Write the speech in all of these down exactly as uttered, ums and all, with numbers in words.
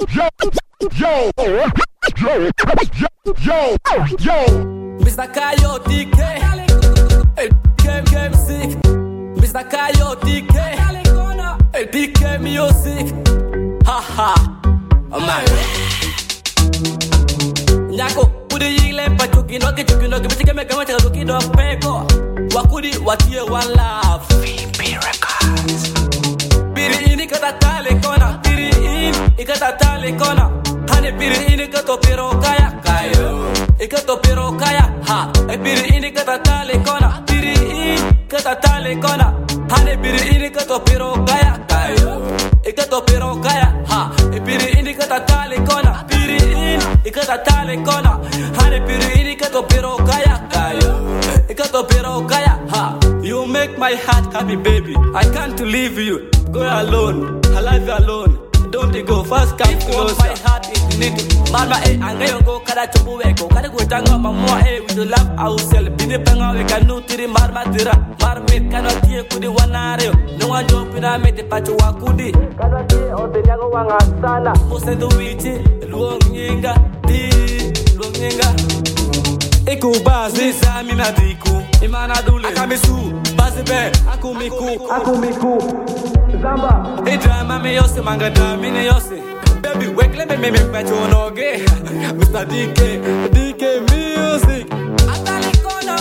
yo, yo, yo, yo, yo. mister Kayo D K, el game game sick. mister Kayo D K, el D K music. Ha ha, oh man. Nyako, kudi yile pa chuki no ki chuki no ki bitike me kama chaka chuki do peko. Wakudi watie one love. P Records. Biri ini kata tale kona, biri ini kata tale kona. Hane biri ini kato pero kaya kayo. Ikato pero kaya ha. E biri ini kata tale kona, biri ini kata tale kona. Hane biri ini kato pero kaya kayo. Ikato pero kaya ha. E biri ini kata tale kona, biri ini ikata tale kona. Hane biri ini kato pero kaya kayo. Ikato pero kaya ha. You make my heart happy, baby. I can't leave you. Go alone. I love you alone. Don't you go fast, come closer. My heart is little. Mama, eh, I'm gonna go kada chupu weko. Kada go tango mama, eh, we do love ourselves. Bini panga we can no tiri marma tira. Marmit cannot hear kudi wanare. No one do pyramid pachu wakudi. Kada tie o te jago wanga sana. Mose do wichi, luong nyinga, di luong nyinga. Eku bazi sa mina diku. Imana dule akamisu bazi be aku miku aku miku zamba e drama me yose manga da mine yose baby wekle me me me pacho noge mister D K D K music atale kona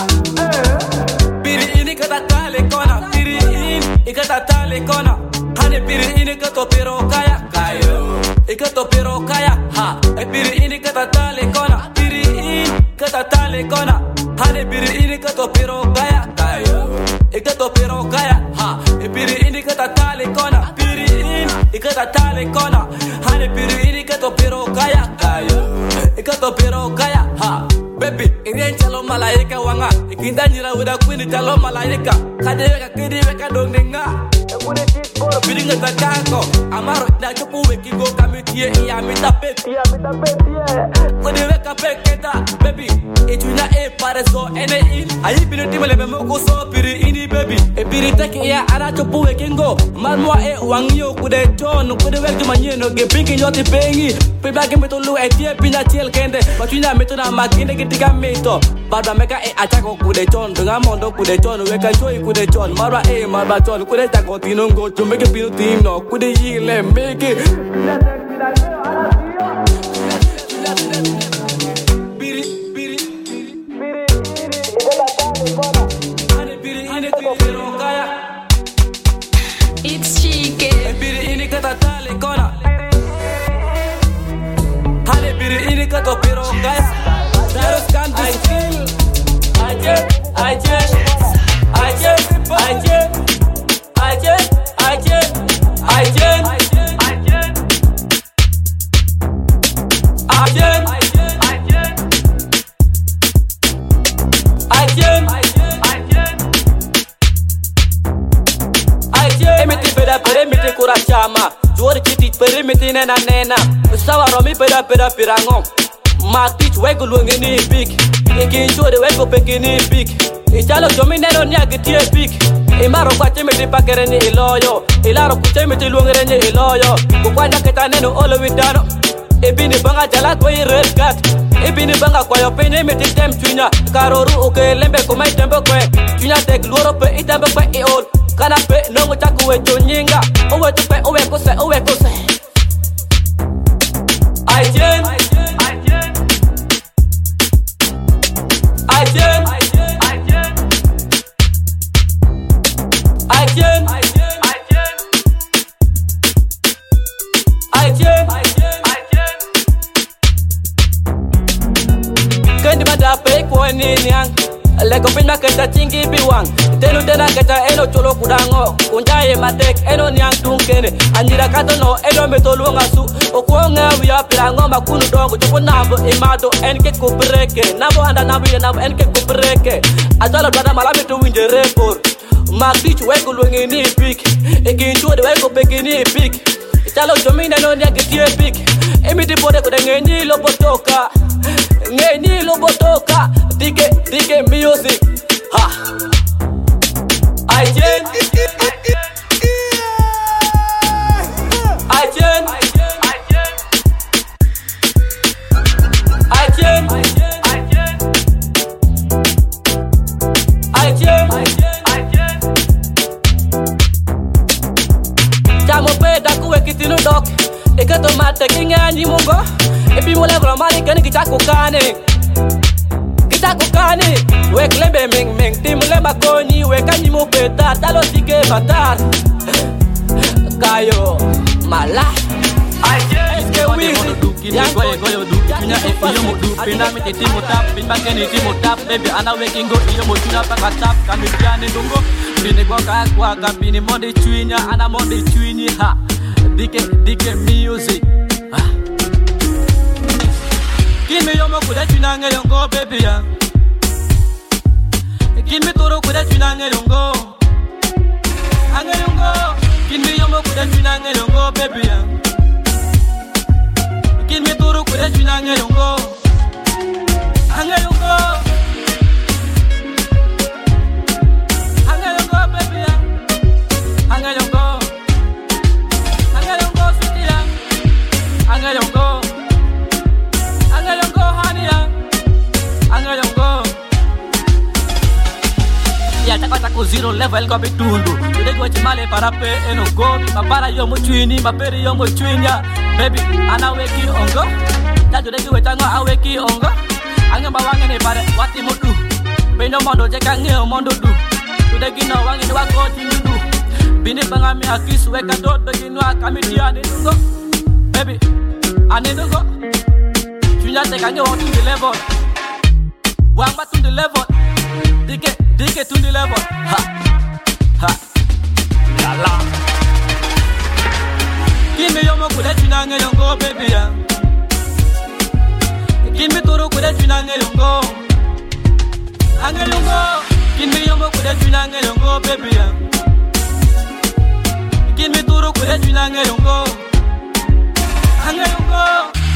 eh biri ini kata tale kona biri ini kata tale kona hane biri ini kato pero kaya kayo ikato pero kaya ha e biri ini kata tale kona biri ini kata tale kona hane biri ini kato pero kaya kayo ikato pero kaya ha e biri ini kata tale kona biri ini kata tale kona hane biri ini kato pero kaya kayo ikato pero kaya ha baby ingen chalo malaika wanga ikinda nyira wida kwini chalo malaika kadeweka kideweka dongenga ekune tikoro bidinga takako amaro da chupu wekigo kamitie ya mitapeti ya mitapeti kodeweka peketa baby etuna e pareso ene in ayi binti mele memo so piri ini baby e piri take ya ara chupu wekingo malmo e wangyo kude ton kude wekti manyeno ge pinki yoti pengi peba ge metolu etie pina tiel kende batuna metona makinde kitika meto bada meka e atako kude ton dunga mondo kude ton weka joy kude ton mara e mara ton kude tako tinongo to make a beauty no kude yile make it biri biri biri ikola tane kona ane biri ine ko pero kaya it's Chike biri ine kata tale kona ane biri ine kato pero kaya There's can't I kill I just I just I just I just I just I just I just I just I just I just I just I just I just emiti peda pere miti kurachama juori chiti pere miti nena nena sawa romi peda peda pirango ma teach wego luongeni big ikin chode wego pekini big ichalo jomi neno nyagi tie big imaro kwa chimiti pakereni iloyo ilaro kuchimiti luongereni iloyo kukwanya kita neno olo widano ibini banga jala kwa i red card ibini banga kwa yopini miti tem chunya karoru uke lembe kumai tembe kwe chunya tek luoro pe itembe kwe iol kana pe nongo chaku we chonyinga uwe tupe uwe kuse uwe kuse I jen I jen I jen I jen I jen I jen I jen I jen I jen Kendi mada pe ko ni nyang lego pinna keta chingi biwang tenu tena keta eno cholo kudango unjaye matek eno nyang tunkene anira kato no eno metolu ngasu okwonga wiya pirango makunu dongo chupo nabo imado enke kubreke nabo anda nabo ye nabo enke kubreke azalo dada malami to winje report makich wego lwengeni pik ekincho de wego pekini pik chalo jomina no nya getie pik emiti pode ko ngeni lo botoka ngeni lo botoka dike dike music ha I jen I jen I jen daku wekitinu dok. Eke tomate kinga nyimungo. Epi mole vromani keni kitako kane. Kitako kane. We klembe ming ming timule makoni. We kanyimu petar talo sike batar. Kayo mala. Eske wizi. Yang goye goye du. Pinya epi yomo du. Pina mi titi mutap. Pina keni titi mutap. Baby ana wekingo yomo tuna pakatap. Kami tiane dungo. Bini kwa kwa kabini monde chwinya. Ana monde chwinyi ha. Dike dike music. Give me your mo kuda chunanga yongo baby ya. Give me toro kuda chunanga yongo. Anga yongo. Give me your mo kuda chunanga yongo baby ya. Give me toro kuda chunanga yongo. Anga yongo. Anga yongo baby ya. Anga yongo. Anga yongo sweetie ya. Anga yongo. Tako zero level go bitundu. Today go chimale para pe eno go. Mapara yo mo chwini, maperi yo mo chwinya. Baby, ana weki ongo. Taju degi wetango aweki ongo. Anga bawange ne pare wati mo du. Beno mondo jeka nge mondo du. Today gino wange ni wako tindu. Bini bangami akisu weka dodo gino akamiti ane dungo. Baby, ane dungo. Chwinya teka nge on to the level. Wamba to the level. Dike Dike to the level, ha, ha, la la. Give me your mo kuda chunanga yongo baby ya. Give me toro kuda chunanga yongo. Anga yongo. Give me your mo kuda chunanga yongo baby ya. Give me toro kuda chunanga yongo. Anga yongo.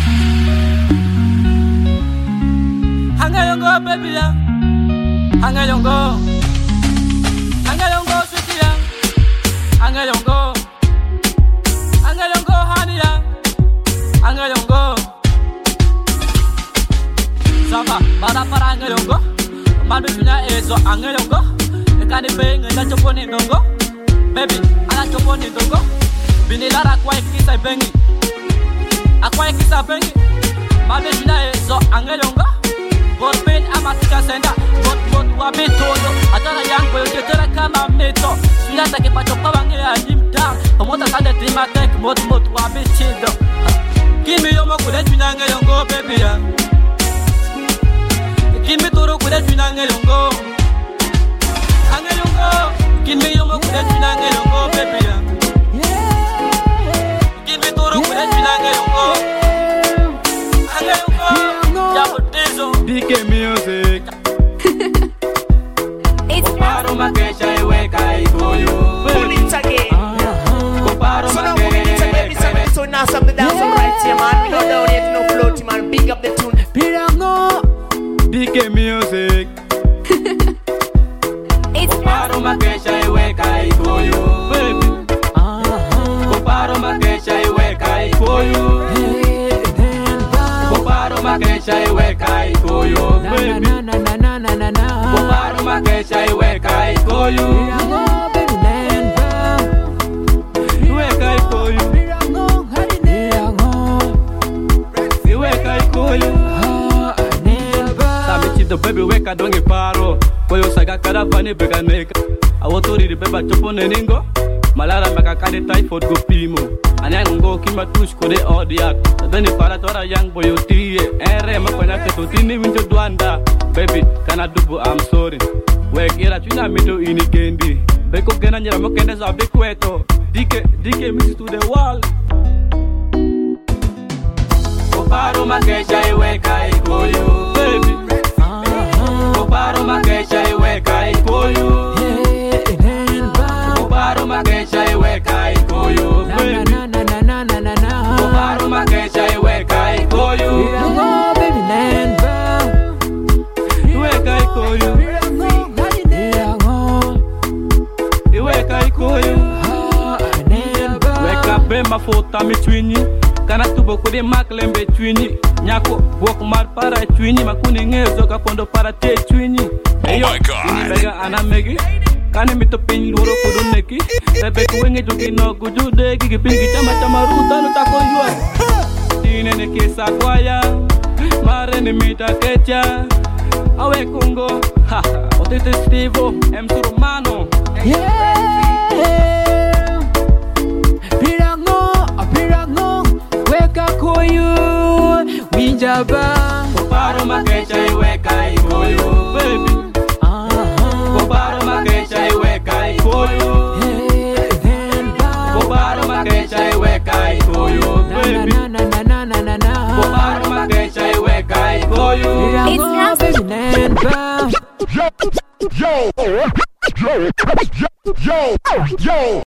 Anga yongo baby ya. Anga yongo, anga yongo sweetie ya. Anga yongo, anga yongo honey ya. Anga yongo. Saba, bara para anga yongo. Madu punya ezo anga yongo. Ekani pengen da choponi ndongo. Baby, ana choponi ndongo. Bini lara kwa ikisa bengi. Akwa ikisa bengi. Madu punya ezo anga yongo. Borben amatika senda. Wabetodo, atara yangu yote tera kama meto. Suyata kipacho kwa wange ya nimta. Pamota sande timatek mot mot wabetido. Give me your mo kuda chunanga yongo baby ya. Give me toro kuda chunanga yongo. Anga yongo. Give me your mo kuda chunanga yongo baby ya. Give me toro kuda chunanga yongo. Anga yongo. Yabo tezo. Dike music. Makesha iweka ikoyo. Pull it again. So now we need to baby something so now something down some right here man. We don't down here no floaty man. Big up the tune. Pirango. D K music. It's Koparo makesha iweka ikoyo. Baby. Koparo makesha iweka ikoyo. Koparo makesha iweka ikoyo. Baby. Koparo makesha iweka ikoyo. Iweka ikoyo. Iweka ikoyo. Sabe chief the baby weka donge paro. Koyo saga karavani bega neka. Awotori beba chopo neningo. Malara makakade typhoid go pimo. Anyan ngo kima tush kode odiak. Tadani para tora yang boyo tiye. Ere makwanya ketotini winjo duanda. Baby, kana dubu I'm sorry. Wek ira chuna mito ini kendi. Beko gena nyera mokende za bekweto. Dike dike mix to the wall. Koparo makesha iweka ikoyo. Baby. Koparo makesha iweka ikoyo. Koparo makesha iweka ikoyo. Baby. Koparo makesha iweka ikoyo. Iweka ikoyo. Iweka ikoyo. Weka bema fota mi twinyi. Kana tubo kudi maklembe twinyi. Nyako bok mar para twinyi. Makuni ngezo kapondo para te twinyi. Oh my God. Mega anamegi. Kani mito pin loro kudu neki Rebe kuwenge juki no kujude Kiki pingi chama chama ruta no tako yuwa Tine ne kesa kwaya Mare ni mita kecha Awe kungo Ha Otete Stevo M. Surumano Yeah Pirango Pirango Weka koyu Winjaba Koparo makecha iweka ikoyo Baby Koparo makecha iweka ikoyo Koparo makecha iweka ikoyo Baby Koparo makecha iweka ikoyo Yo, yo, yo, yo, yo, yo.